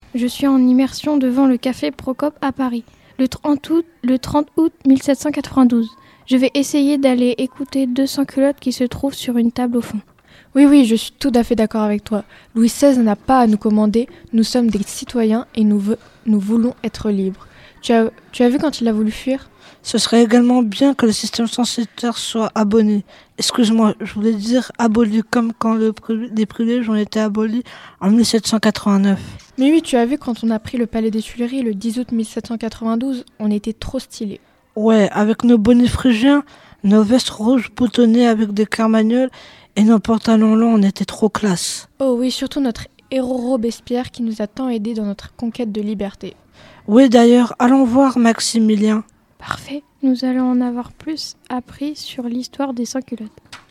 Je suis en immersion devant le café Procope à Paris, le 30 août 1792. Je vais essayer d'aller écouter 200 culottes qui se trouvent sur une table au fond. Oui, je suis tout à fait d'accord avec toi. Louis XVI n'a pas à nous commander, nous sommes des citoyens et nous voulons être libres. Tu as vu quand il a voulu fuir ? Ce serait également bien que le système censitaire soit aboli. Excuse-moi, je voulais dire aboli, comme quand les privilèges ont été abolis en 1789. Mais oui, tu as vu quand on a pris le palais des Tuileries le 10 août 1792, on était trop stylés. Ouais, avec nos bonnets phrygiens, nos vestes rouges boutonnées avec des carmagnols et nos pantalons longs, on était trop classe. Oh oui, surtout notre héros Robespierre qui nous a tant aidés dans notre conquête de liberté. Oui, d'ailleurs, allons voir Maximilien. Parfait, nous allons en avoir plus appris sur l'histoire des sans-culottes.